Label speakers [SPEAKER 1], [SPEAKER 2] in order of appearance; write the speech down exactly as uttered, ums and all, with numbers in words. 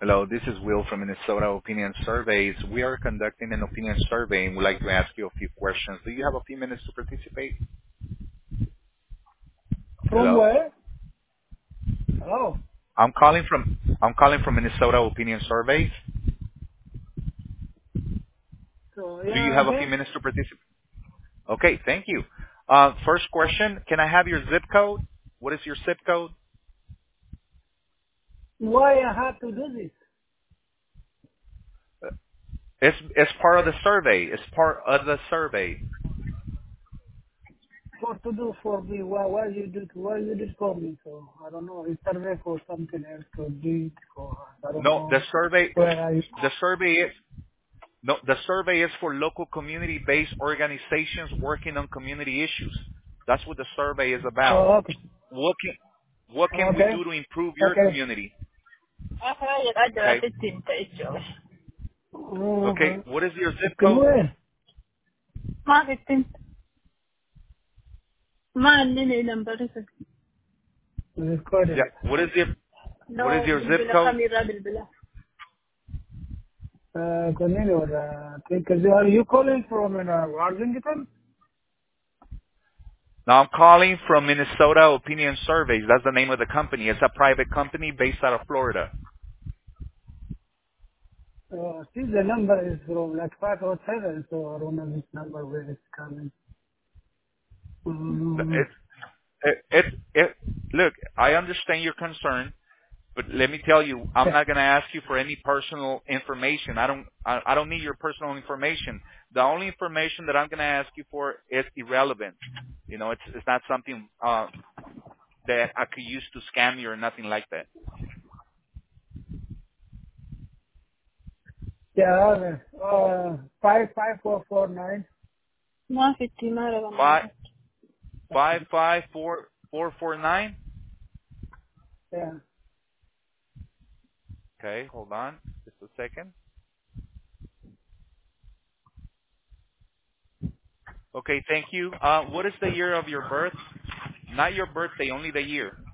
[SPEAKER 1] Hello, this is Will from Minnesota Opinion Surveys. We are conducting an opinion survey and would like to ask you a few questions. Do you have a few minutes to participate?
[SPEAKER 2] From
[SPEAKER 1] Hello?
[SPEAKER 2] where? Oh,
[SPEAKER 1] I'm calling from I'm calling from Minnesota Opinion Surveys.
[SPEAKER 2] so
[SPEAKER 1] Do you
[SPEAKER 2] yeah,
[SPEAKER 1] have a few
[SPEAKER 2] okay.
[SPEAKER 1] minutes to participate? Okay, thank you. Uh, first question, can I have your zip code? What is your zip code?
[SPEAKER 2] Why I have to do this?
[SPEAKER 1] Uh, It's it's part of the survey. It's part of the survey.
[SPEAKER 2] For to do for me? Why why you do why you did for me? So I don't know. It's survey for something else to do it for. I don't
[SPEAKER 1] No, the
[SPEAKER 2] know
[SPEAKER 1] survey
[SPEAKER 2] where are you.
[SPEAKER 1] the survey is no the survey is for local community-based organizations working on community issues. That's what the survey is about.
[SPEAKER 2] Oh, okay,
[SPEAKER 1] What can what can we
[SPEAKER 2] okay,
[SPEAKER 1] do to improve your
[SPEAKER 2] okay.
[SPEAKER 1] community?
[SPEAKER 2] Okay, you got the
[SPEAKER 1] Okay.
[SPEAKER 2] fifteen page.
[SPEAKER 1] Okay.
[SPEAKER 2] Uh-huh.
[SPEAKER 1] What is your zip
[SPEAKER 2] Can
[SPEAKER 1] code?
[SPEAKER 2] we? Ma fifteen. Ma nini number is it?
[SPEAKER 1] Yeah.
[SPEAKER 2] Recorded.
[SPEAKER 1] What is your what is
[SPEAKER 2] No,
[SPEAKER 1] your zip
[SPEAKER 2] bilbila
[SPEAKER 1] code?
[SPEAKER 2] kamera bilbila. Uh, continue. Uh, because are you calling from in uh, Washington?
[SPEAKER 1] Now I'm calling from Minnesota Opinion Surveys. That's the name of the company. It's a private company based out of Florida.
[SPEAKER 2] Uh, see, the number is from like five or seven, so I don't know which number where it's coming. Um,
[SPEAKER 1] It's it, it, it, look, I understand your concern, but let me tell you, I'm
[SPEAKER 2] yeah,
[SPEAKER 1] not going to ask you for any personal information. I don't, I, I don't need your personal information. The only information that I'm going to ask you for is irrelevant. You know, it's, it's not something, uh, that I could use to scam you or nothing like that.
[SPEAKER 2] yeah, uh, five five four four nine. Ma fifty mara
[SPEAKER 1] Five,
[SPEAKER 2] banana.
[SPEAKER 1] five, five, four, four, four, nine.
[SPEAKER 2] Yeah.
[SPEAKER 1] Okay, hold on, just a second. Okay, thank you. Uh, what is the year of your birth? Not your birthday, only the year.